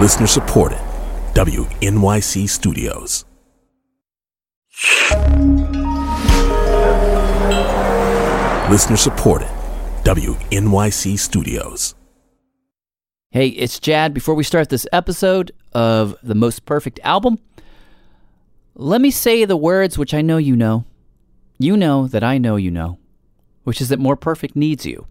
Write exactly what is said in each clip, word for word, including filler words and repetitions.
Listener supported. W N Y C Studios. Listener supported. W N Y C Studios. Hey, it's Jad. Before we start this episode of The Most Perfect Album, let me say the words which I know you know. You know that I know you know, which is that More Perfect needs you.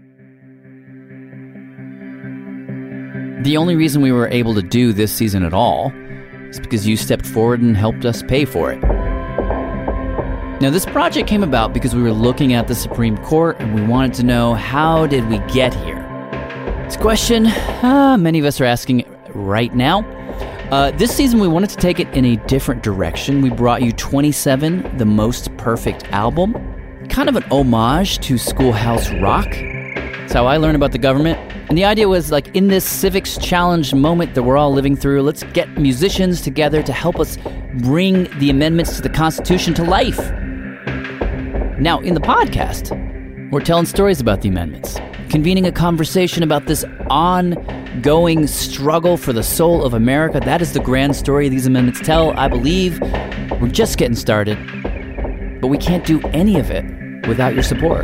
The only reason we were able to do this season at all is because you stepped forward and helped us pay for it. Now, this project came about because we were looking at the Supreme Court and we wanted to know, how did we get here? It's a question uh, many of us are asking right now. Uh, this season, we wanted to take it in a different direction. We brought you twenty-seven, The Most Perfect Album, kind of an homage to Schoolhouse Rock. That's how I learned about the government. And the idea was, like, in this civics challenge moment that we're all living through, let's get musicians together to help us bring the amendments to the Constitution to life. Now, in the podcast, we're telling stories about the amendments, convening a conversation about this ongoing struggle for the soul of America. That is the grand story these amendments tell, I believe. We're just getting started, but we can't do any of it without your support.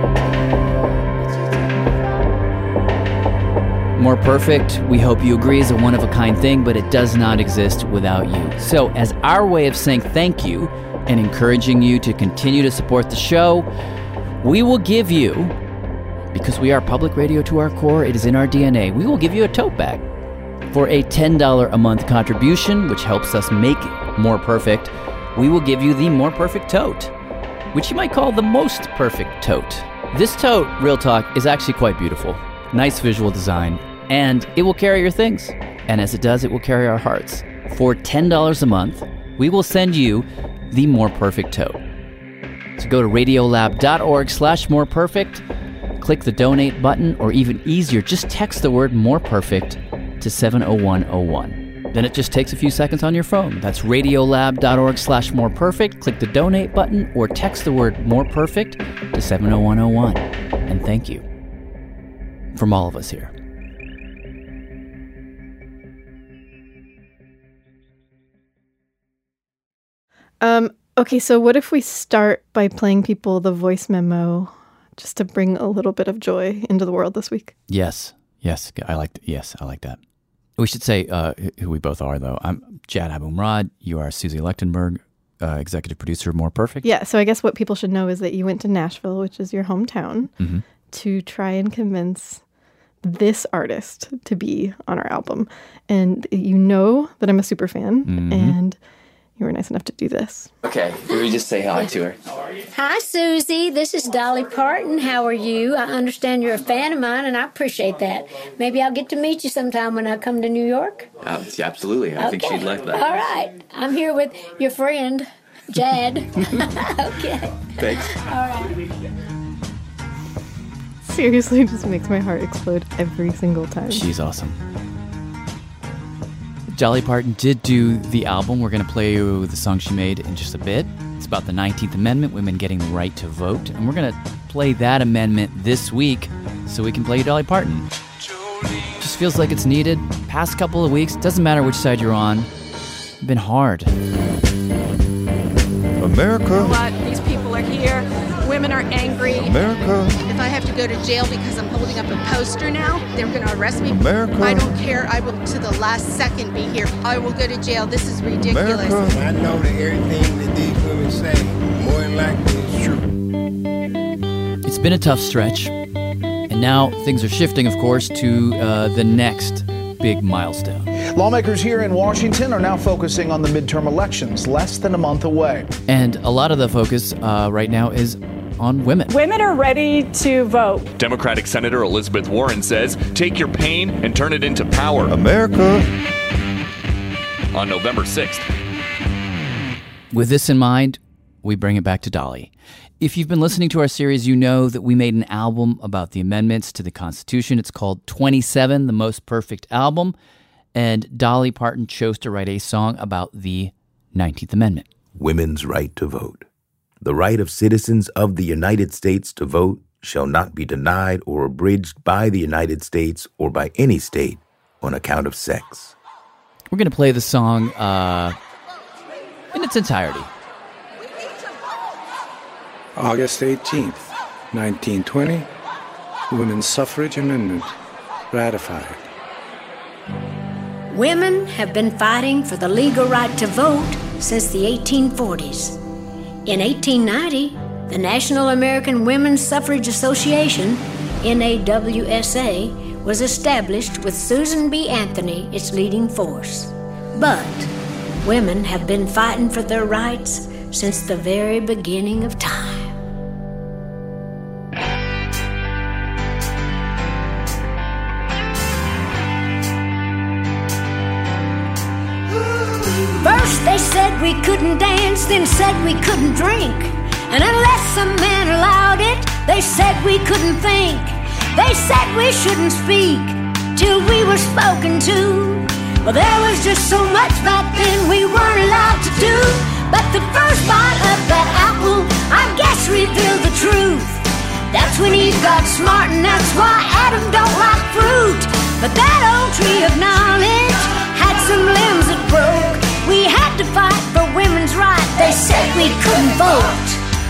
More Perfect, we hope you agree, is a one-of-a-kind thing, but it does not exist without you. So as our way of saying thank you and encouraging you to continue to support the show, we will give you, because we are public radio to our core, it is in our D N A, we will give you a tote bag for a ten dollars a month contribution, which helps us make More Perfect. We will give you the More Perfect tote, which you might call the Most Perfect tote. This tote, real talk, is actually quite beautiful. Nice visual design, and it will carry your things. And as it does, it will carry our hearts. For ten dollars a month, we will send you the More Perfect tote. So go to radiolab.org slash more perfect, click the donate button, or even easier, just text the word More Perfect to seven oh one oh one. Then it just takes a few seconds on your phone. That's radiolab.org slash more perfect, click the donate button, or text the word More Perfect to seven oh one oh one. And thank you. From all of us here. Um, okay, so what if we start by playing people the voice memo just to bring a little bit of joy into the world this week? Yes, yes, I like. Yes, I like that. We should say uh, who we both are, though. I'm Jad Abumrad. You are Susie Lechtenberg, uh, executive producer of More Perfect. Yeah, so I guess what people should know is that you went to Nashville, which is your hometown, mm-hmm. to try and convince this artist to be on our album. And you know that I'm a super fan, mm-hmm. and you were nice enough to do this. Okay, can we just say hi to her? How are you? Hi, Susie. This is Dolly Parton. How are you? I understand you're a fan of mine, and I appreciate that. Maybe I'll get to meet you sometime when I come to New York. Uh, yeah, absolutely. I okay. think she'd like that. All right. I'm here with your friend, Jad. Okay. Thanks. All right. Seriously, it just makes my heart explode every single time. She's awesome. Dolly Parton did do the album. We're going to play you the song she made in just a bit. It's about the nineteenth Amendment, women getting the right to vote. And we're going to play that amendment this week so we can play Dolly Parton. Just feels like it's needed. Past couple of weeks, doesn't matter which side you're on, it's been hard. America. What? These people are here. Women are angry. America. If I have to go to jail because I'm holding up a poster now, they're going to arrest me. America. I don't care. I will, to the last second, be here. I will go to jail. This is ridiculous. America. I know that everything that these women say, more than likely, is true. It's been a tough stretch, and now things are shifting, of course, to uh, the next big milestone. Lawmakers here in Washington are now focusing on the midterm elections, less than a month away. And a lot of the focus uh, right now is on women. Women are ready to vote. Democratic Senator Elizabeth Warren says, take your pain and turn it into power. America. On November sixth. With this in mind, we bring it back to Dolly. If you've been listening to our series, you know that we made an album about the amendments to the Constitution. It's called twenty-seven, The Most Perfect Album. And Dolly Parton chose to write a song about the nineteenth Amendment. Women's right to vote. The right of citizens of the United States to vote shall not be denied or abridged by the United States or by any state on account of sex. We're going to play the song uh, in its entirety. August eighteenth, nineteen twenty, Women's Suffrage Amendment ratified. Women have been fighting for the legal right to vote since the eighteen forties. In eighteen ninety, the National American Women's Suffrage Association, N A W S A, was established with Susan B. Anthony its leading force. But women have been fighting for their rights since the very beginning of time. First they said we couldn't dance, then said we couldn't drink. And unless some man allowed it, they said we couldn't think. They said we shouldn't speak till we were spoken to. Well, there was just so much back then we weren't allowed to do. But the first bite of that apple, I guess, revealed the truth. That's when Eve got smart, and that's why Adam don't like fruit. But that old tree of knowledge had some limbs that broke. We had to fight for women's rights. They said we couldn't vote.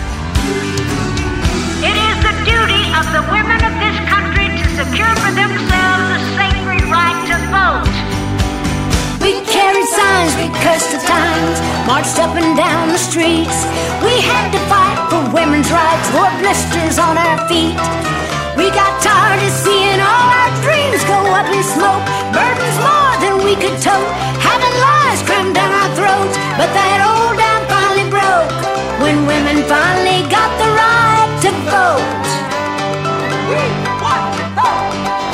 It is the duty of the women of this country to secure for themselves the sacred right to vote. We carried signs, we cursed the times, marched up and down the streets. We had to fight for women's rights, wore blisters on our feet. We got tired of seeing all our dreams go up in smoke. Burdens more than we could tote, having lies crammed down our throats. But that old dam finally broke when women finally got the right to vote. We want to vote.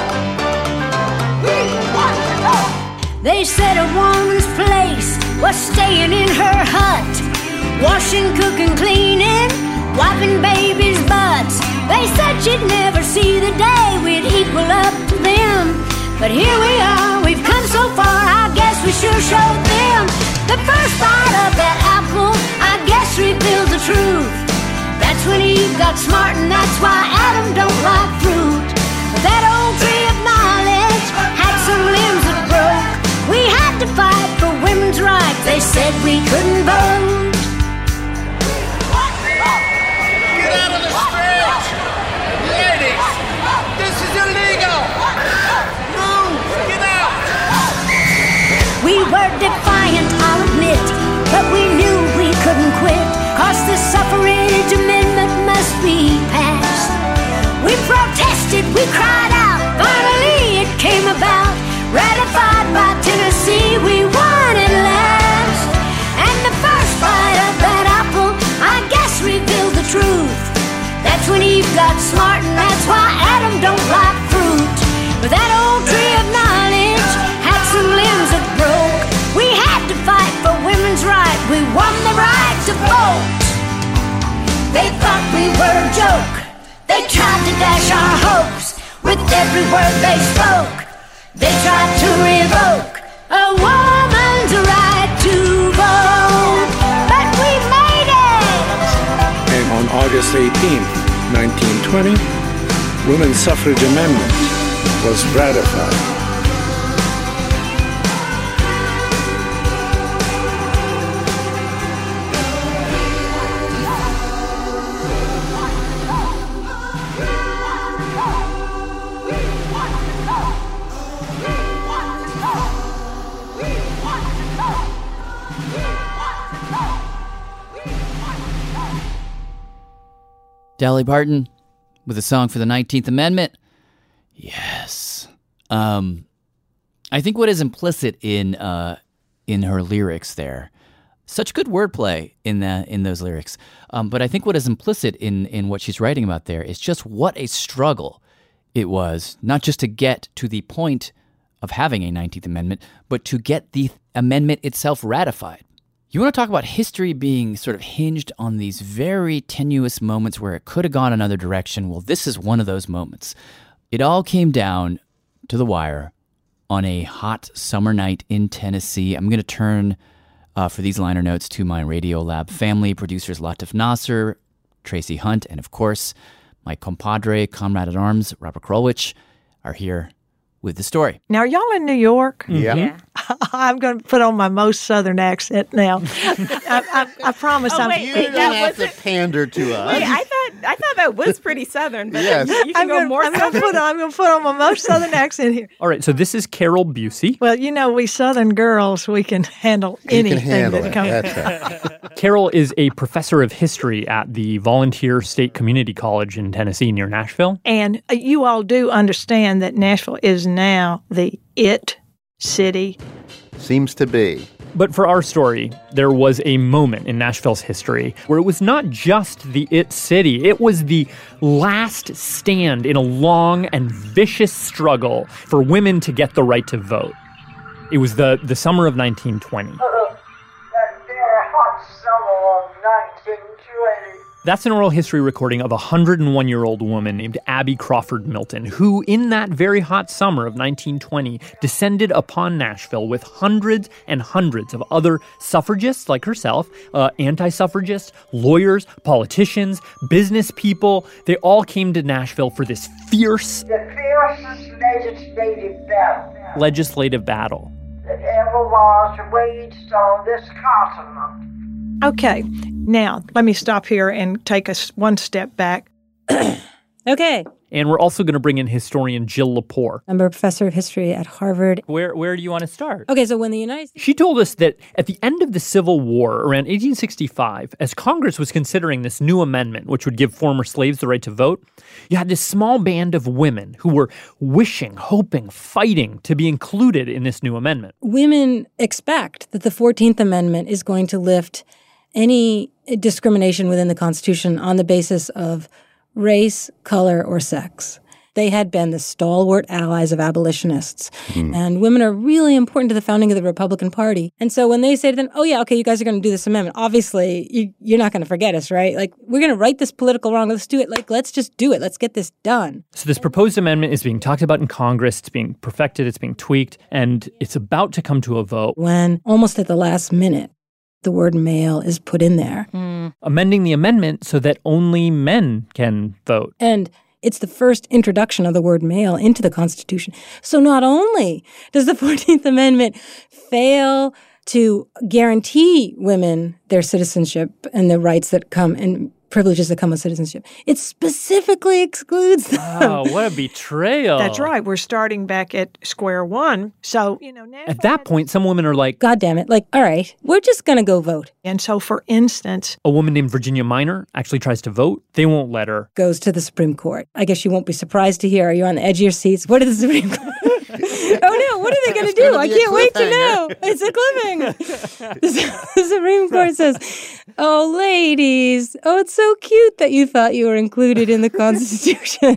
We want to vote. They said a woman's place was staying in her hut, washing, cooking, cleaning, wiping babies' butts. They said she'd never see the day we'd equal up to them. But here we are, we've come so far, I guess we sure showed them. The first bite of that apple, I guess, revealed the truth. That's when Eve got smart, and that's why Adam don't like fruit. But that old tree of knowledge had some limbs that broke. We had to fight for women's rights. They said we couldn't vote. Get out of the street! Ladies, this is illegal! Move! Get out! We were defiant, I'll admit, but we knew we couldn't quit, 'cause the suffrage amendment must be passed. We protested, we cried out, finally it came about. Ratified by Tennessee, we won at last. And the first bite of that apple, I guess, revealed the truth. That's when Eve got smart, and that's why Adam don't like fruit. But that old tree of knowledge had some limbs that broke. We had to fight for women's rights. We won the right to vote. They thought we were a joke. They tried to dash our hopes with every word they spoke. They tried to revoke a woman's right to vote. But we made it! And on August eighteenth, nineteen twenty, Women's Suffrage Amendment was ratified. Dolly Parton with a song for the nineteenth Amendment. Yes. Um, I think what is implicit in uh, in her lyrics there, such good wordplay in that in those lyrics. Um, but I think what is implicit in in what she's writing about there is just what a struggle it was, not just to get to the point of having a nineteenth Amendment, but to get the amendment itself ratified. You want to talk about history being sort of hinged on these very tenuous moments where it could have gone another direction? Well, this is one of those moments. It all came down to the wire on a hot summer night in Tennessee. I'm going to turn, uh, for these liner notes, to my Radiolab family, producers Latif Nasser, Tracy Hunt, and of course, my compadre, comrade at arms, Robert Krulwich, are here with the story. Now, are y'all in New York? Yeah. Yeah. I'm going to put on my most Southern accent now. I, I, I promise. Oh, I'm. wait, You wait, don't that have wasn't- to pander to us. Wait, I thought I thought that was pretty Southern, but Yes. you can I'm go gonna, more I'm going to put on. I'm going to put on my most Southern accent here. All right, so this is Carol Busey. Well, you know, we Southern girls, we can handle You anything can handle that it. comes. That's right. Carol is a professor of history at the Volunteer State Community College in Tennessee near Nashville. And uh, you all do understand that Nashville is now the it city. Seems to be. But for our story, there was a moment in Nashville's history where it was not just the it city. It was the last stand in a long and vicious struggle for women to get the right to vote. It was the, the summer of nineteen twenty. That very hot summer of nineteen twenty. That's an oral history recording of a one hundred one year old woman named Abby Crawford Milton, who in that very hot summer of nineteen twenty descended upon Nashville with hundreds and hundreds of other suffragists like herself, uh, anti-suffragists, lawyers, politicians, business people. They all came to Nashville for this fierce The fiercest legislative battle legislative battle. that ever was waged on this continent. Okay, now let me stop here and take us one step back. Okay. And we're also going to bring in historian Jill Lepore. I'm a professor of history at Harvard. Where where do you want to start? Okay, so when the United States... She told us that at the end of the Civil War, around eighteen sixty-five, as Congress was considering this new amendment, which would give former slaves the right to vote, you had this small band of women who were wishing, hoping, fighting to be included in this new amendment. Women expect that the fourteenth Amendment is going to lift any discrimination within the Constitution on the basis of race, color, or sex. They had been the stalwart allies of abolitionists. Mm. And women are really important to the founding of the Republican Party. And so when they say to them, oh, yeah, okay, you guys are going to do this amendment, obviously, you, you're not going to forget us, right? Like, we're going to right this political wrong. Let's do it. Like, let's just do it. Let's get this done. So this proposed amendment is being talked about in Congress. It's being perfected. It's being tweaked. And it's about to come to a vote. When almost at the last minute, the word male is put in there. Mm. Amending the amendment so that only men can vote. And it's the first introduction of the word male into the Constitution. So not only does the fourteenth Amendment fail to guarantee women their citizenship and the rights that come and privileges that come with citizenship, it specifically excludes them. Wow, what a betrayal. That's right. We're starting back at square one. So, you know, now... At that point, some women are like, God damn it. Like, all right, we're just going to go vote. And so, for instance... A woman named Virginia Minor actually tries to vote. They won't let her. Goes to the Supreme Court. I guess you won't be surprised to hear. Are you on the edge of your seats? What did the Supreme Court... Oh, no, what are they going to do? I can't wait to know. It's a cliffhanger. The Supreme Court says, oh, ladies, oh, it's so cute that you thought you were included in the Constitution.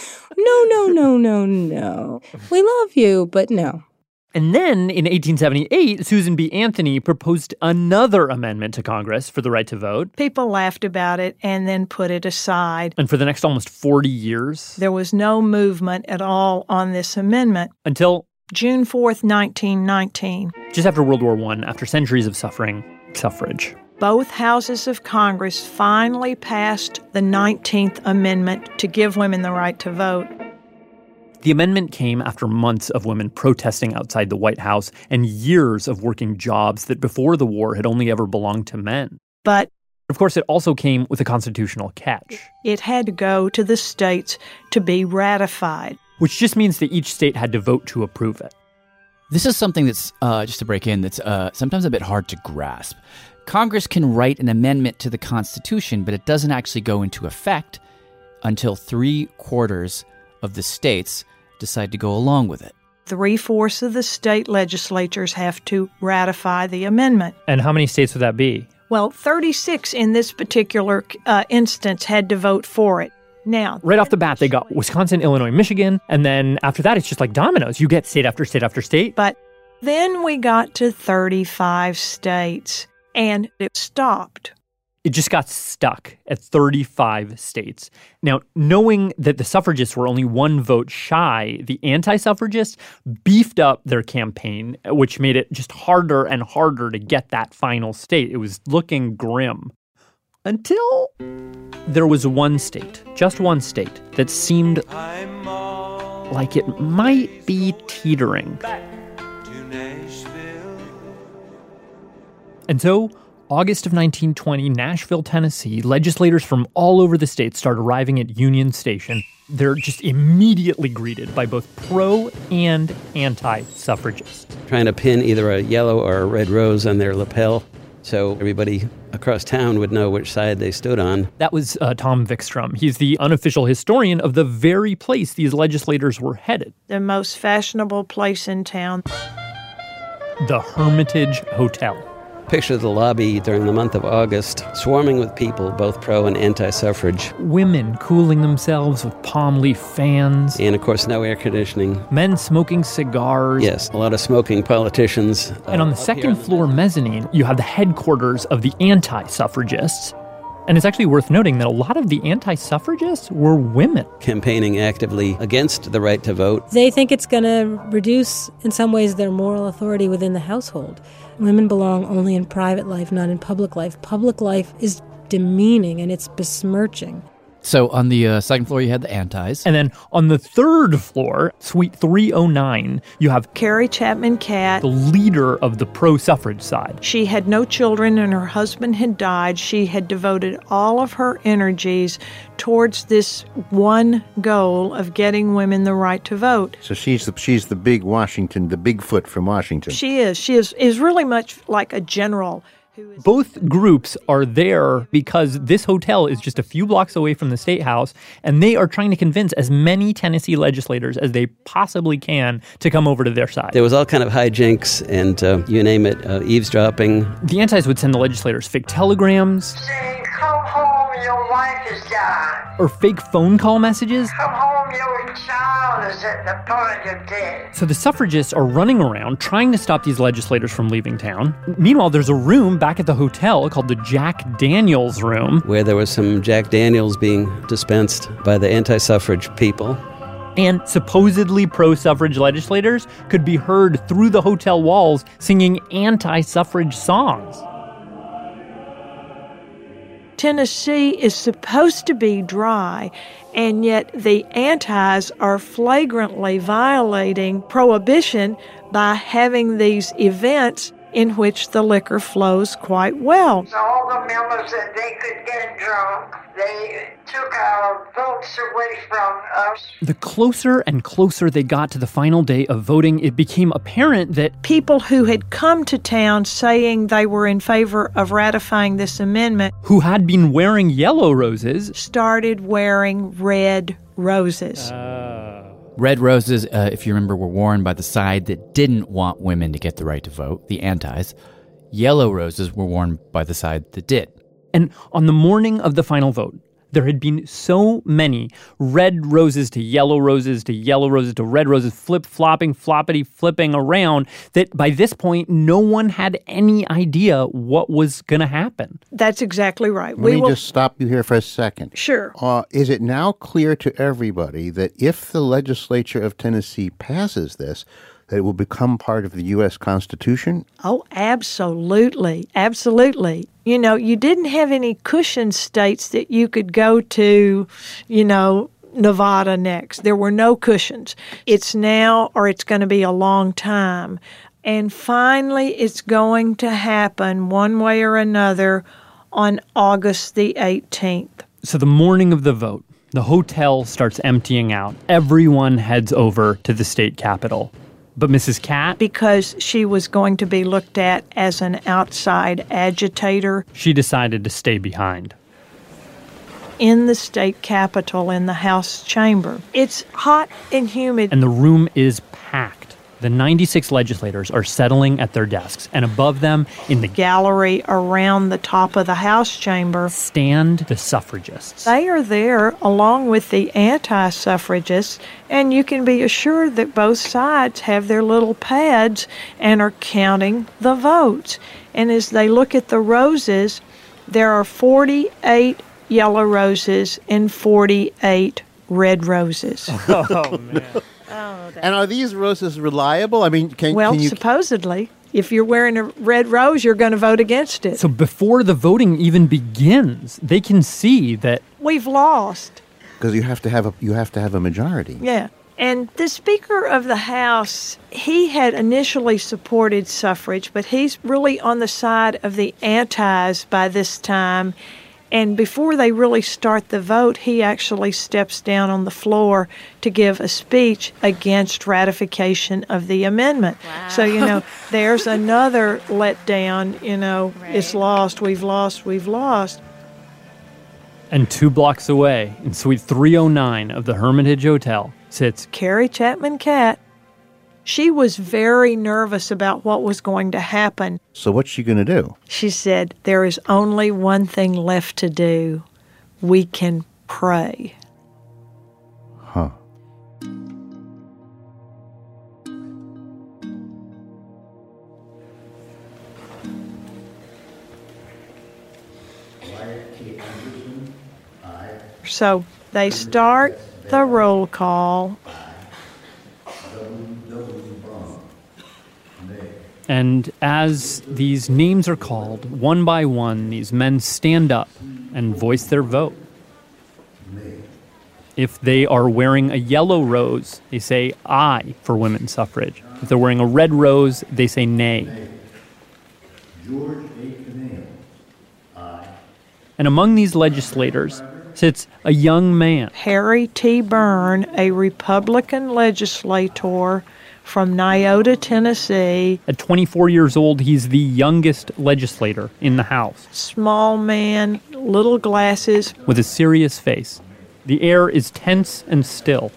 No, no, no, no, no. We love you, but no. And then in eighteen seventy-eight, Susan B. Anthony proposed another amendment to Congress for the right to vote. People laughed about it and then put it aside. And for the next almost forty years, there was no movement at all on this amendment. Until June fourth, nineteen nineteen. Just after World War One, after centuries of suffering, suffrage. Both houses of Congress finally passed the nineteenth Amendment to give women the right to vote. The amendment came after months of women protesting outside the White House and years of working jobs that before the war had only ever belonged to men. But, of course, it also came with a constitutional catch. It had to go to the states to be ratified. Which just means that each state had to vote to approve it. This is something that's, uh, just to break in, that's uh, sometimes a bit hard to grasp. Congress can write an amendment to the Constitution, but it doesn't actually go into effect until three quarters of the states decide to go along with it. Three-fourths of the state legislatures have to ratify the amendment. And how many states would that be? Well, thirty-six in this particular uh, instance had to vote for it. Now, right off the bat, they got Wisconsin, Illinois, Michigan, and then after that, it's just like dominoes. You get state after state after state. But then we got to thirty-five states, and it stopped. It just got stuck at thirty-five states. Now, knowing that the suffragists were only one vote shy, the anti-suffragists beefed up their campaign, which made it just harder and harder to get that final state. It was looking grim. Until there was one state, just one state, that seemed like it might be teetering. Nashville. And so, August of nineteen twenty, Nashville, Tennessee, legislators from all over the state start arriving at Union Station. They're just immediately greeted by both pro and anti-suffragists. Trying to pin either a yellow or a red rose on their lapel so everybody across town would know which side they stood on. That was uh, Tom Vikstrom. He's the unofficial historian of the very place these legislators were headed. The most fashionable place in town. The Hermitage Hotel. Picture the lobby during the month of August, swarming with people, both pro and anti-suffrage. Women cooling themselves with palm leaf fans. And, of course, no air conditioning. Men smoking cigars. Yes, a lot of smoking politicians. And on the second floor mezzanine, you have the headquarters of the anti-suffragists. And it's actually worth noting that a lot of the anti-suffragists were women. Campaigning actively against the right to vote. They think it's going to reduce, in some ways, their moral authority within the household. Women belong only in private life, not in public life. Public life is demeaning and it's besmirching. So on the uh, second floor, you had the antis. And then on the third floor, suite three oh nine, you have Carrie Chapman Catt, the leader of the pro-suffrage side. She had no children and her husband had died. She had devoted all of her energies towards this one goal of getting women the right to vote. So she's the, she's the big Washington, the Bigfoot from Washington. She is. She is, is really much like a general. Both groups are there because this hotel is just a few blocks away from the State House, and they are trying to convince as many Tennessee legislators as they possibly can to come over to their side. There was all kind of hijinks and, uh, you name it, uh, eavesdropping. The antis would send the legislators fake telegrams. Saying, come home, your wife is died. Or fake phone call messages. Come home, your child is at the point of death. So the suffragists are running around trying to stop these legislators from leaving town. Meanwhile, there's a room back at the hotel called the Jack Daniels Room, where there was some Jack Daniels being dispensed by the anti-suffrage people. And supposedly pro-suffrage legislators could be heard through the hotel walls singing anti-suffrage songs. Tennessee is supposed to be dry, and yet the antis are flagrantly violating prohibition by having these events in which the liquor flows quite well. So all the members that they could get drunk, they took our votes away from us. The closer and closer they got to the final day of voting, it became apparent that people who had come to town saying they were in favor of ratifying this amendment, who had been wearing yellow roses, started wearing red roses. Uh. Red roses, uh, if you remember, were worn by the side that didn't want women to get the right to vote, the antis. Yellow roses were worn by the side that did. And on the morning of the final vote, there had been so many red roses to yellow roses to yellow roses to red roses, flip-flopping, floppity, flipping around, that by this point, no one had any idea what was going to happen. That's exactly right. Let we me will... just stop you here for a second. Sure. Uh, is it now clear to everybody that if the legislature of Tennessee passes this, that it will become part of the U S Constitution? Oh, absolutely. Absolutely. You know, you didn't have any cushion states that you could go to, you know, Nevada next. There were no cushions. It's now or it's going to be a long time. And finally, it's going to happen one way or another on August the eighteenth. So the morning of the vote, the hotel starts emptying out. Everyone heads over to the state capitol. But Missus Catt, because she was going to be looked at as an outside agitator, she decided to stay behind. In the state capitol, in the House chamber. It's hot and humid. And the room is packed. The ninety-six legislators are settling at their desks, and above them, in the gallery around the top of the House chamber, stand the suffragists. They are there along with the anti-suffragists, and you can be assured that both sides have their little pads and are counting the votes. And as they look at the roses, there are forty-eight yellow roses and forty-eight red roses. Oh, man. Oh, and are these roses reliable? I mean, can, well, can you... supposedly. If you're wearing a red rose, you're going to vote against it. So before the voting even begins, they can see that we've lost. Because you have to have a you have to have a majority. Yeah. And the Speaker of the House, he had initially supported suffrage, but he's really on the side of the antis by this time. And before they really start the vote, he actually steps down on the floor to give a speech against ratification of the amendment. Wow. So, you know, there's another letdown, you know, Right. It's lost, we've lost, we've lost. And two blocks away, in Suite three oh nine of the Hermitage Hotel, sits Carrie Chapman Catt. She was very nervous about what was going to happen. So what's she going to do? She said, there is only one thing left to do. We can pray. Huh. So they start the roll call. And as these names are called, one by one, these men stand up and voice their vote. If they are wearing a yellow rose, they say aye for women's suffrage. If they're wearing a red rose, they say nay. George A. Canale, aye. And among these legislators sits a young man. Harry T. Byrne, a Republican legislator from Nyota, Tennessee. At twenty-four years old, he's the youngest legislator in the House. Small man, little glasses. With a serious face. The air is tense and still.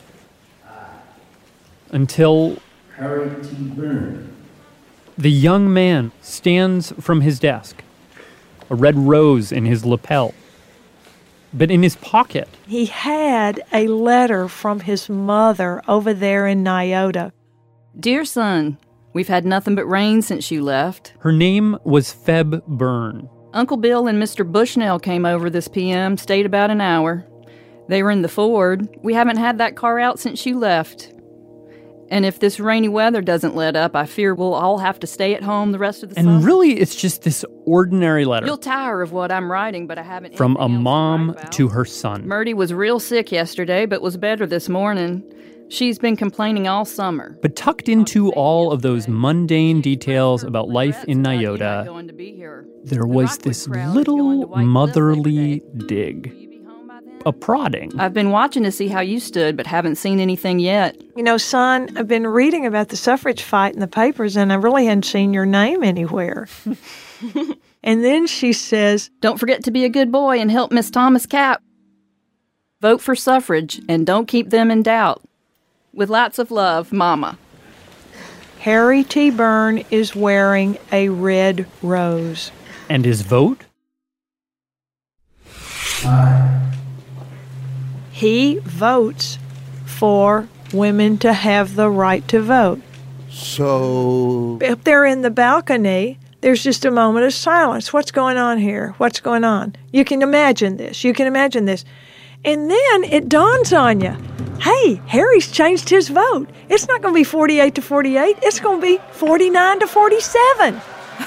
Until Harry T. Byrne. The young man stands from his desk, a red rose in his lapel. But in his pocket, he had a letter from his mother over there in Nyota. Dear son, we've had nothing but rain since you left. Her name was Feb Byrne. Uncle Bill and Mister Bushnell came over this P M, stayed about an hour. They were in the Ford. We haven't had that car out since you left. And if this rainy weather doesn't let up, I fear we'll all have to stay at home the rest of the and summer. And really, it's just this ordinary letter. You'll tire of what I'm writing, but I haven't. From a mom to, to her son. Murdy was real sick yesterday, but was better this morning. She's been complaining all summer. But tucked into all of those mundane details about life in Nyota, there was this little motherly dig. A prodding. I've been watching to see how you stood, but haven't seen anything yet. You know, son, I've been reading about the suffrage fight in the papers, and I really hadn't seen your name anywhere. And then she says, don't forget to be a good boy and help Miss Thomas Cap. Vote for suffrage, and don't keep them in doubt. With lots of love, Mama. Harry T. Byrne is wearing a red rose. And his vote? Aye. He votes for women to have the right to vote. So... Up there in the balcony, there's just a moment of silence. What's going on here? What's going on? You can imagine this. You can imagine this. And then it dawns on you, hey, Harry's changed his vote. It's not going to be forty-eight to forty-eight. It's going to be forty-nine to forty-seven.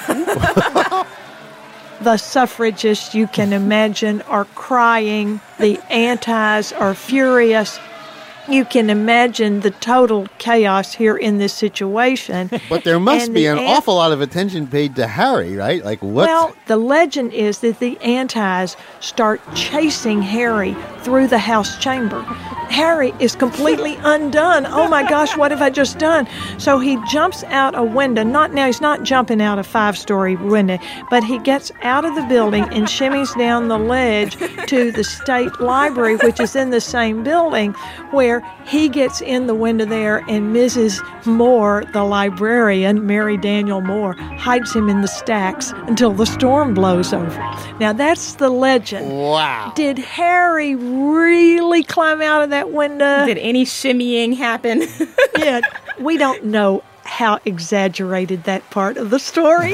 The suffragists, you can imagine, are crying. The antis are furious. You can imagine the total chaos here in this situation. But there must and be the an an- awful lot of attention paid to Harry, right? Like what? Well, the legend is that the antis start chasing Harry through the House chamber. Harry is completely undone. Oh my gosh, what have I just done? So he jumps out a window. Not now, he's not jumping out a five-story window, but he gets out of the building and shimmies down the ledge to the State Library, which is in the same building, where he gets in the window there, and Missus Moore, the librarian, Mary Daniel Moore, hides him in the stacks until the storm blows over. Now, that's the legend. Wow. Did Harry really climb out of that window? Did any shimmying happen? Yeah, we don't know how exaggerated that part of the story.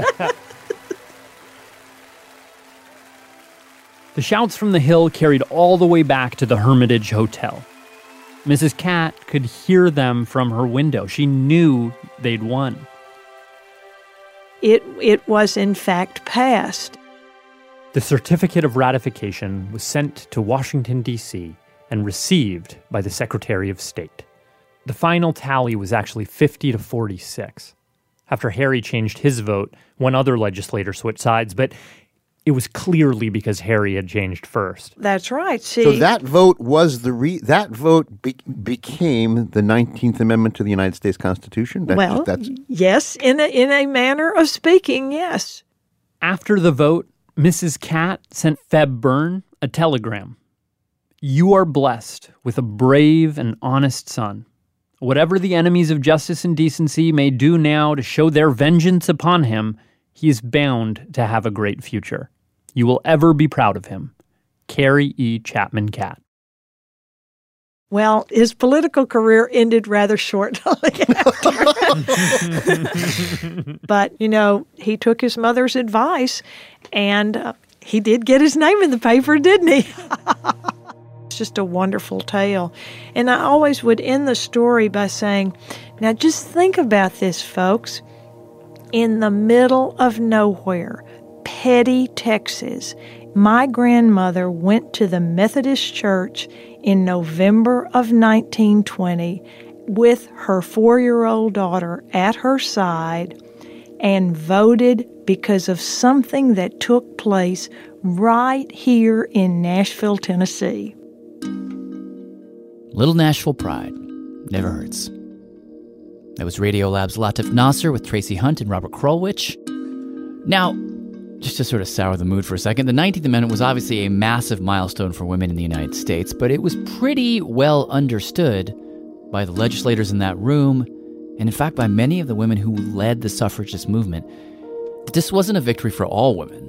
The shouts from the hill carried all the way back to the Hermitage Hotel. Missus Catt could hear them from her window. She knew they'd won. It it was, in fact, passed. The certificate of ratification was sent to Washington, D C, and received by the Secretary of State. The final tally was actually fifty to forty-six. After Harry changed his vote, one other legislator switched sides, but it was clearly because Harry had changed first. That's right. See, so that vote was the re- that vote be- became the nineteenth Amendment to the United States Constitution. That's well, just, that's... yes, in a, in a manner of speaking, yes. After the vote, Missus Catt sent Feb Byrne a telegram. You are blessed with a brave and honest son. Whatever the enemies of justice and decency may do now to show their vengeance upon him, he is bound to have a great future. You will ever be proud of him. Carrie E. Chapman Catt. Well, his political career ended rather shortly after. But, you know, he took his mother's advice, and uh, he did get his name in the paper, didn't he? It's just a wonderful tale. And I always would end the story by saying, now just think about this, folks. In the middle of nowhere, Petty, Texas, my grandmother went to the Methodist Church in November of nineteen twenty with her four-year-old daughter at her side and voted because of something that took place right here in Nashville, Tennessee. Little Nashville pride. Never hurts. That was Radiolab's Latif Nasser with Tracy Hunt and Robert Krulwich. Now, just to sort of sour the mood for a second, the nineteenth Amendment was obviously a massive milestone for women in the United States, but it was pretty well understood by the legislators in that room, and in fact by many of the women who led the suffragist movement, that this wasn't a victory for all women.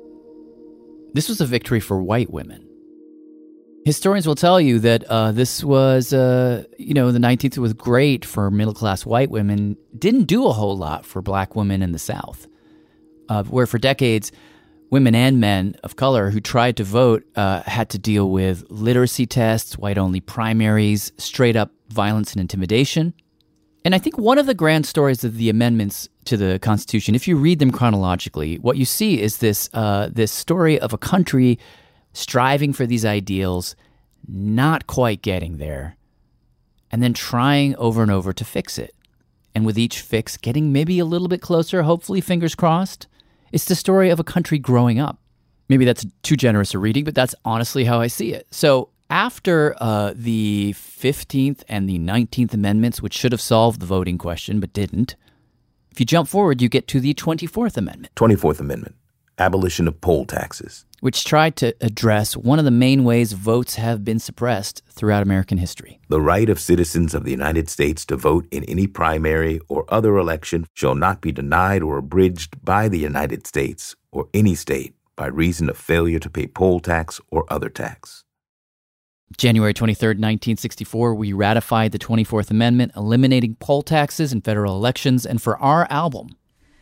This was a victory for white women. Historians will tell you that uh, this was, uh, you know, the nineteenth was great for middle-class white women, didn't do a whole lot for black women in the South, uh, where for decades, women and men of color who tried to vote uh, had to deal with literacy tests, white-only primaries, straight-up violence and intimidation. And I think one of the grand stories of the amendments to the Constitution, if you read them chronologically, what you see is this uh, this story of a country striving for these ideals, not quite getting there, and then trying over and over to fix it. And with each fix, getting maybe a little bit closer, hopefully, fingers crossed. It's the story of a country growing up. Maybe that's too generous a reading, but that's honestly how I see it. So after uh, the fifteenth and the nineteenth Amendments, which should have solved the voting question but didn't, if you jump forward, you get to the twenty-fourth Amendment. twenty-fourth Amendment, abolition of poll taxes, which tried to address one of the main ways votes have been suppressed throughout American history. The right of citizens of the United States to vote in any primary or other election shall not be denied or abridged by the United States or any state by reason of failure to pay poll tax or other tax. January twenty-third, nineteen sixty-four, we ratified the twenty-fourth Amendment, eliminating poll taxes in federal elections. And for our album,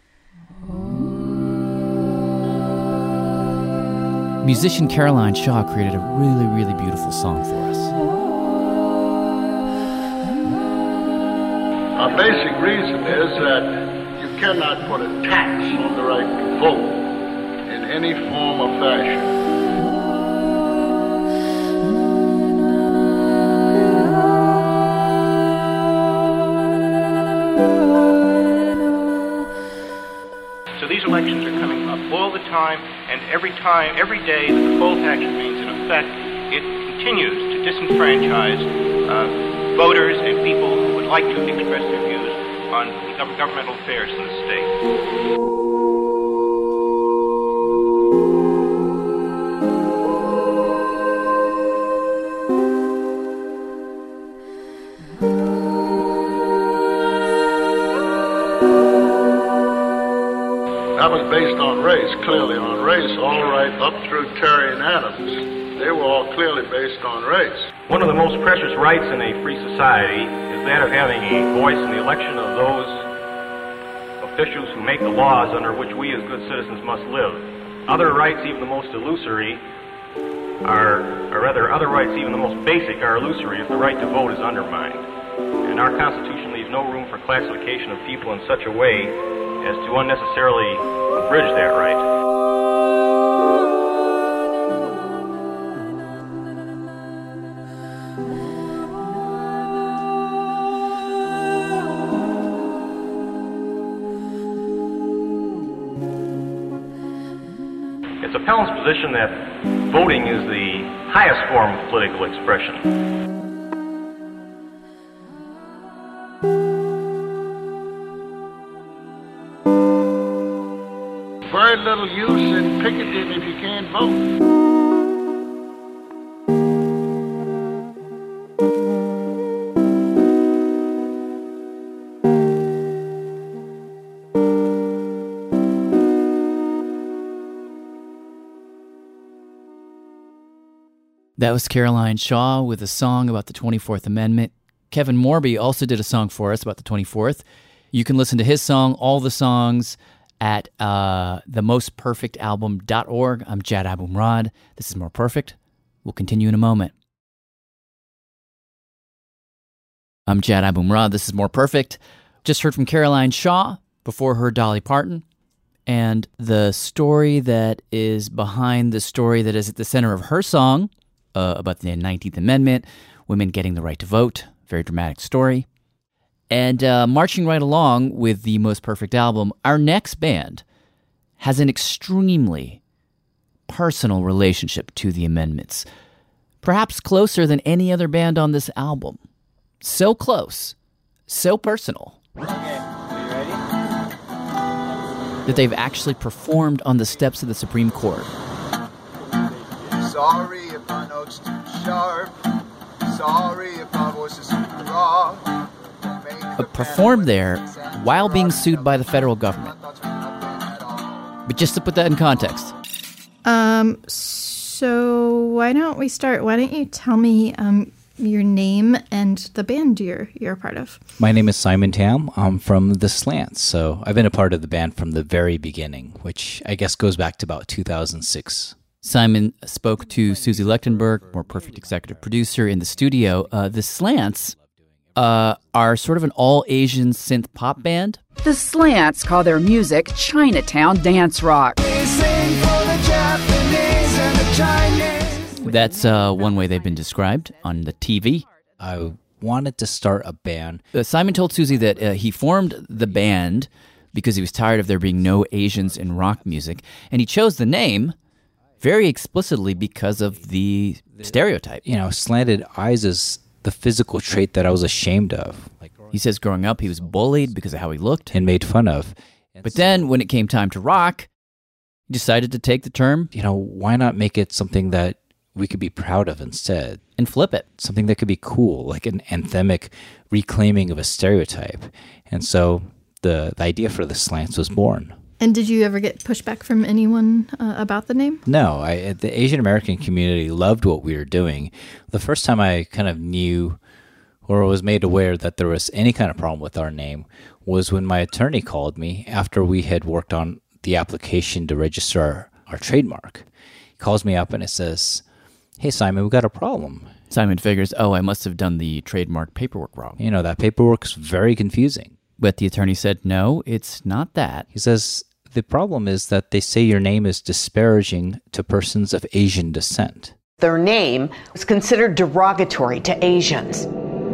musician Caroline Shaw created a really, really beautiful song for us. Our basic reason is that you cannot put a tax on the right to vote in any form or fashion. So these elections are coming up all the time, and every time, every day that the poll tax remains in effect, it continues to disenfranchise uh, voters and people who would like to express their views on gov- governmental affairs in the state. That was based on race, clearly on race, all right up through Terry and Adams. They were all clearly based on race. One of the most precious rights in a free society is that of having a voice in the election of those officials who make the laws under which we as good citizens must live. Other rights, even the most illusory, are, or rather, other rights, even the most basic, are illusory if the right to vote is undermined. And our Constitution leaves no room for classification of people in such a way as to unnecessarily abridge that right. Helen's position that voting is the highest form of political expression. Very little use in picketing if you can't vote. That was Caroline Shaw with a song about the twenty-fourth Amendment. Kevin Morby also did a song for us about the twenty-fourth. You can listen to his song, all the songs, at uh, the most perfect album dot org. I'm Jad Abumrad. This is More Perfect. We'll continue in a moment. I'm Jad Abumrad. This is More Perfect. Just heard from Caroline Shaw, before her Dolly Parton. And the story that is behind the story that is at the center of her song, Uh, about the nineteenth Amendment, women getting the right to vote. Very dramatic story. And uh, marching right along with the Most Perfect album, our next band has an extremely personal relationship to the amendments. Perhaps closer than any other band on this album. So close, so personal, Okay, are you ready? that they've actually performed on the steps of the Supreme Court. Sorry if my note's too sharp. Sorry if my voice is super raw. Uh, performed there while being sued by the federal government. But just to put that in context. Um, so why don't we start? Why don't you tell me um, your name and the band you're, you're a part of? My name is Simon Tam. I'm from The Slants. So I've been a part of the band from the very beginning, which I guess goes back to about two thousand six. Simon spoke to Susie Lechtenberg, More Perfect executive producer, in the studio. Uh, the Slants uh, are sort of an all-Asian synth pop band. The Slants call their music Chinatown dance rock. That's uh, one way they've been described on the T V. I wanted to start a band. Uh, Simon told Susie that uh, he formed the band because he was tired of there being no Asians in rock music, and he chose the name very explicitly because of the stereotype. You know, slanted eyes is the physical trait that I was ashamed of. He says growing up he was bullied because of how he looked. And made fun of. But then when it came time to rock, he decided to take the term. You know, why not make it something that we could be proud of instead? And flip it. Something that could be cool, like an anthemic reclaiming of a stereotype. And so the, the idea for the Slants was born. And did you ever get pushback from anyone uh, about the name? No, I, the Asian American community loved what we were doing. The first time I kind of knew or was made aware that there was any kind of problem with our name was when my attorney called me after we had worked on the application to register our, our trademark. He calls me up and it says, "Hey, Simon, we got a problem." Simon figures, oh, I must have done the trademark paperwork wrong. You know, that paperwork's very confusing. But the attorney said, no, it's not that. He says, the problem is that they say your name is disparaging to persons of Asian descent. Their name was considered derogatory to Asians.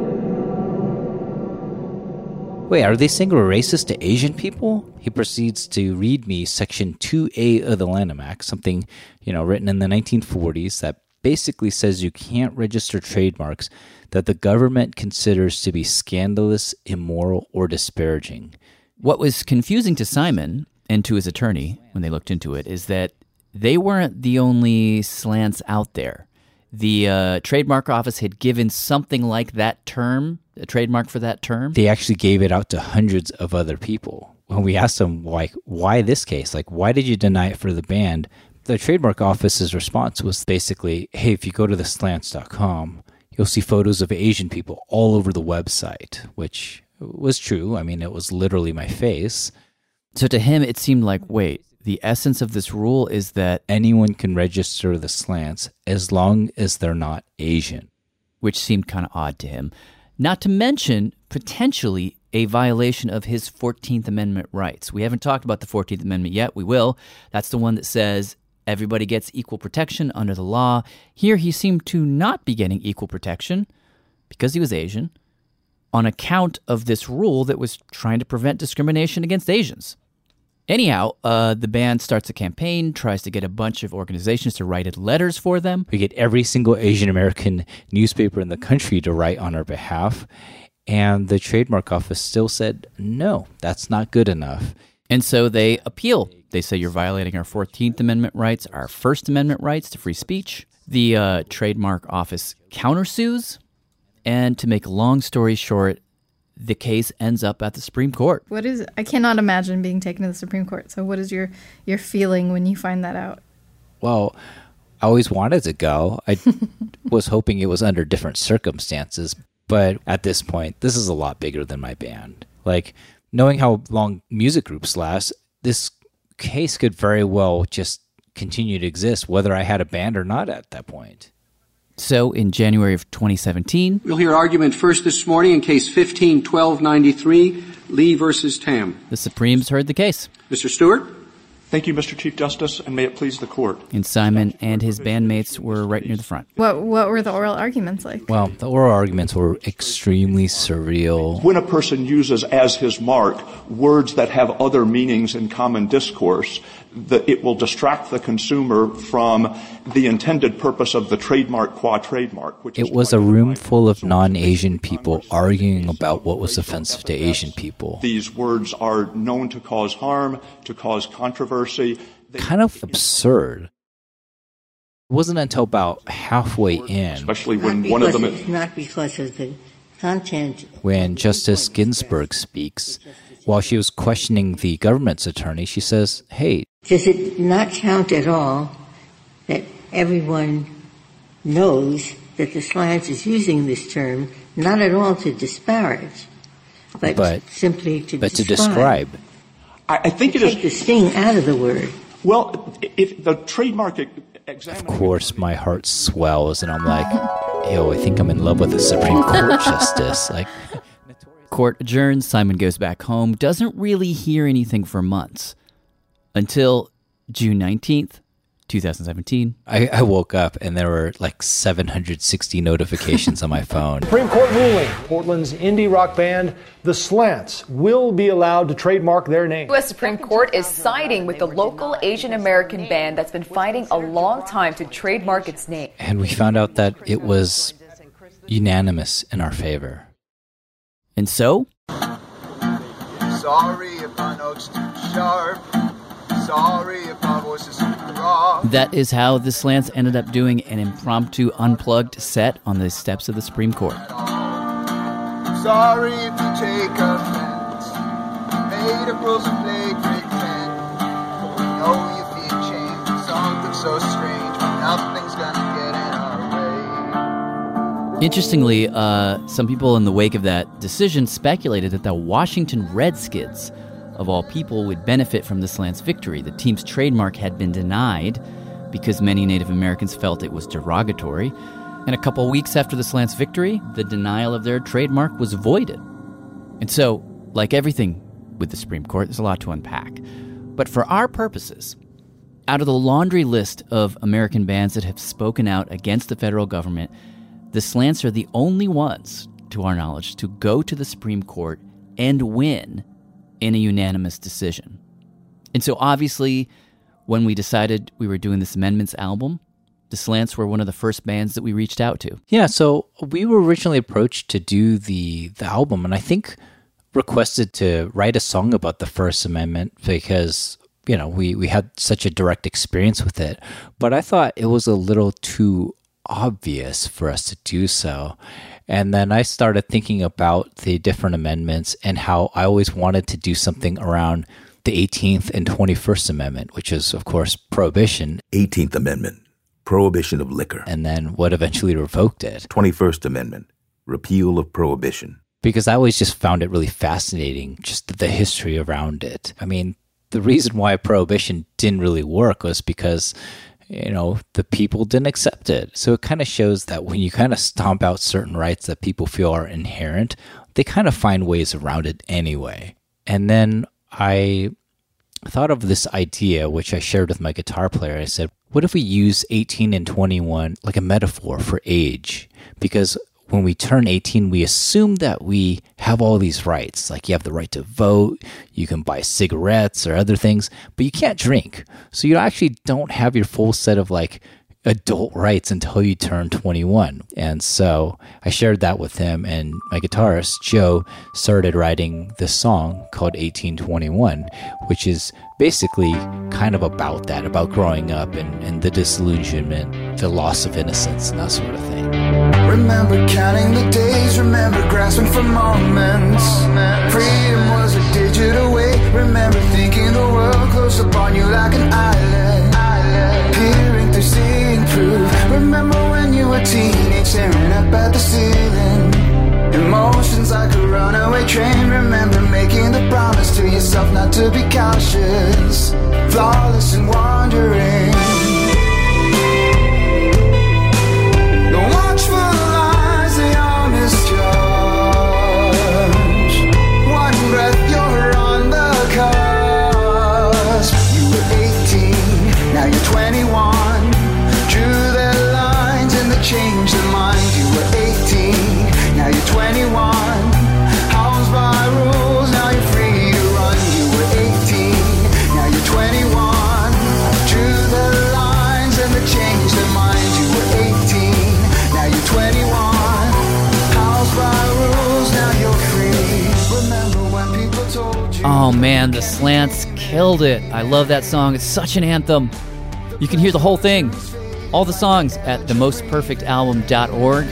Wait, are they saying we're racist to Asian people? He proceeds to read me Section two A of the Lanham Act, something, you know, written in the nineteen forties that basically says you can't register trademarks that the government considers to be scandalous, immoral, or disparaging. What was confusing to Simon and to his attorney when they looked into it is that they weren't the only slants out there. The uh, trademark office had given something like that term, a trademark for that term. They actually gave it out to hundreds of other people. When we asked them, like, why this case? Like, why did you deny it for the band? The trademark office's response was basically, hey, if you go to the slants dot com, you'll see photos of Asian people all over the website, which was true. I mean, it was literally my face. So to him, it seemed like, wait, the essence of this rule is that anyone can register the Slants as long as they're not Asian. Which seemed kind of odd to him. Not to mention, potentially, a violation of his fourteenth Amendment rights. We haven't talked about the fourteenth Amendment yet. We will. That's the one that says everybody gets equal protection under the law. Here, he seemed to not be getting equal protection because he was Asian on account of this rule that was trying to prevent discrimination against Asians. Anyhow, uh, the band starts a campaign, tries to get a bunch of organizations to write letters for them. We get every single Asian American newspaper in the country to write on our behalf. And the trademark office still said, no, that's not good enough. And so they appeal. They say you're violating our fourteenth Amendment rights, our First Amendment rights to free speech. The uh, trademark office countersues. And to make a long story short, the case ends up at the Supreme Court. What is? I cannot imagine being taken to the Supreme Court. So what is your, your feeling when you find that out? Well, I always wanted to go. I was hoping it was under different circumstances. But at this point, this is a lot bigger than my band. Like, knowing how long music groups last, this case could very well just continue to exist, whether I had a band or not at that point. So in January of twenty seventeen... We'll hear argument first this morning in Case fifteen twelve ninety-three, Lee versus Tam. The Supremes heard the case. Mister Stewart? Thank you, Mister Chief Justice, and may it please the Court. And Simon and his bandmates were right near the front. What What were the oral arguments like? Well, the oral arguments were extremely surreal. When a person uses as his mark words that have other meanings in common discourse, that it will distract the consumer from the intended purpose of the trademark qua trademark. Which it was a room full of non-Asian people arguing about what was offensive to Asian people. These words are known to cause harm, to cause controversy. They kind of absurd. It wasn't until about halfway in, especially when one of them is not because of the content, when Justice Ginsburg speaks, while she was questioning the government's attorney, she says, hey, does it not count at all that everyone knows that the Slants is using this term not at all to disparage, but, but simply to but describe? to describe. I, I think to it take is the sting out of the word. Well, if the trademark examiner, of course, my heart swells, and I'm like, yo, I think I'm in love with a Supreme Court justice. Like, court adjourns. Simon goes back home. Doesn't really hear anything for months until June nineteenth, twenty seventeen. I, I woke up and there were like seven hundred sixty notifications on my phone. Supreme Court ruling. Portland's indie rock band, The Slants, will be allowed to trademark their name. U S Supreme Court is siding with the local Asian American band that's been fighting a long time to trademark its name. And we found out that it was unanimous in our favor. And so? Sorry if my note's too sharp. Sorry if my voice is super raw. That is how the Slants ended up doing an impromptu unplugged set on the steps of the Supreme Court. Sorry if you take offense. Made up rules and played pretend. But we know you feel change. Something so strange, but nothing's gonna get in our way. Interestingly, uh, some people in the wake of that decision speculated that the Washington Redskins, of all people, would benefit from the Slants' victory. The team's trademark had been denied because many Native Americans felt it was derogatory. And a couple weeks after the Slants' victory, the denial of their trademark was voided. And so, like everything with the Supreme Court, there's a lot to unpack. But for our purposes, out of the laundry list of American bands that have spoken out against the federal government, the Slants are the only ones, to our knowledge, to go to the Supreme Court and win in a unanimous decision. And so obviously, when we decided we were doing this Amendments album, the Slants were one of the first bands that we reached out to. Yeah, so we were originally approached to do the, the album, and I think requested to write a song about the First Amendment because, you know, we, we had such a direct experience with it. But I thought it was a little too obvious for us to do so. And then I started thinking about the different amendments and how I always wanted to do something around the eighteenth and twenty-first Amendment, which is, of course, prohibition. eighteenth Amendment, prohibition of liquor. And then what eventually revoked it. twenty-first Amendment, repeal of prohibition. Because I always just found it really fascinating, just the history around it. I mean, the reason why prohibition didn't really work was because, you know, the people didn't accept it. So it kind of shows that when you kind of stomp out certain rights that people feel are inherent, they kind of find ways around it anyway. And then I thought of this idea, which I shared with my guitar player. I said, what if we use eighteen and twenty-one like a metaphor for age? Because when we turn eighteen, we assume that we have all these rights. Like you have the right to vote, you can buy cigarettes or other things, but you can't drink. So you actually don't have your full set of like adult rights until you turn twenty-one. And so I shared that with him, and my guitarist, Joe, started writing this song called eighteen twenty-one, which is basically kind of about that, about growing up and, and the disillusionment, the loss of innocence, and that sort of thing. Remember counting the days, remember grasping for moments. Freedom was a digit away. Remember thinking the world close upon you like an island. Peering through, seeing proof. Remember when you were teenage, staring up at the ceiling. Emotions like a runaway train. Remember making the promise to yourself not to be cautious, flawless and wandering. The watchful eyes, they all misjudge. One breath, you're on the cusp. You were eighteen, now you're twenty-one. Drew their lines and they changed their minds. You were eighteen, now you're twenty-one. Housed by rules, now you're free to run. You were eighteen, now you're twenty-one. Drew their lines and they changed their minds. You were eighteen, now you're twenty-one. Housed by rules, now you're free. Remember when people told you. Oh man, the Slants killed it. I love that song. It's such an anthem. You can hear the whole thing, all the songs, at the most perfect album dot org.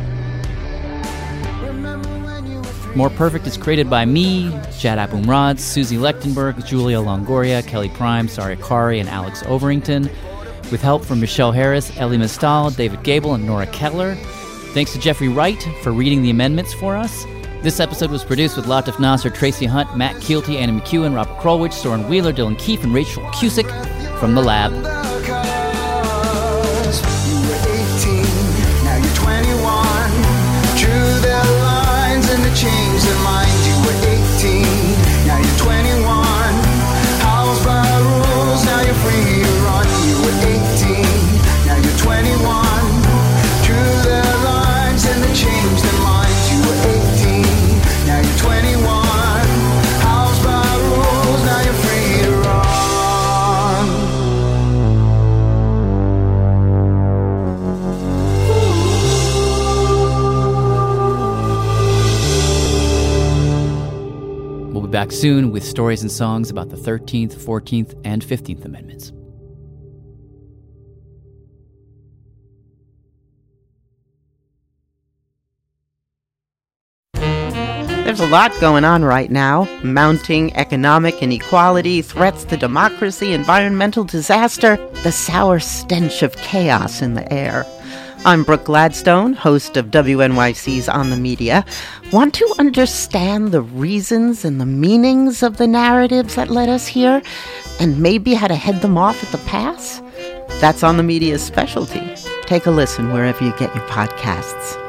More Perfect is created by me, Jad Abumrad, Susie Lechtenberg, Julia Longoria, Kelly Prime, Sari Akari, and Alex Overington, with help from Michelle Harris, Ellie Mistal, David Gable, and Nora Kettler. Thanks to Jeffrey Wright for reading the amendments for us. This episode was produced with Latif Nasser, Tracy Hunt, Matt Keelty, Anna McEwen, Robert Krolwich, Soren Wheeler, Dylan Keefe, and Rachel Cusick from The Lab. You were eighteen, now you're twenty-one. Drew their lines and they changed their minds. You were eighteen, now you're twenty-one. Housed by rules, now you're free to run. You were eighteen, now you're twenty-one. Drew their lines and they changed their minds. You were eighteen, now you're twenty-one. Housed by rules, now you're free to run. We'll be back soon with stories and songs about the thirteenth, fourteenth, and fifteenth Amendments. There's a lot going on right now. Mounting economic inequality, threats to democracy, environmental disaster, the sour stench of chaos in the air. I'm Brooke Gladstone, host of W N Y C's On the Media. Want to understand the reasons and the meanings of the narratives that led us here, and maybe how to head them off at the pass? That's On the Media's specialty. Take a listen wherever you get your podcasts.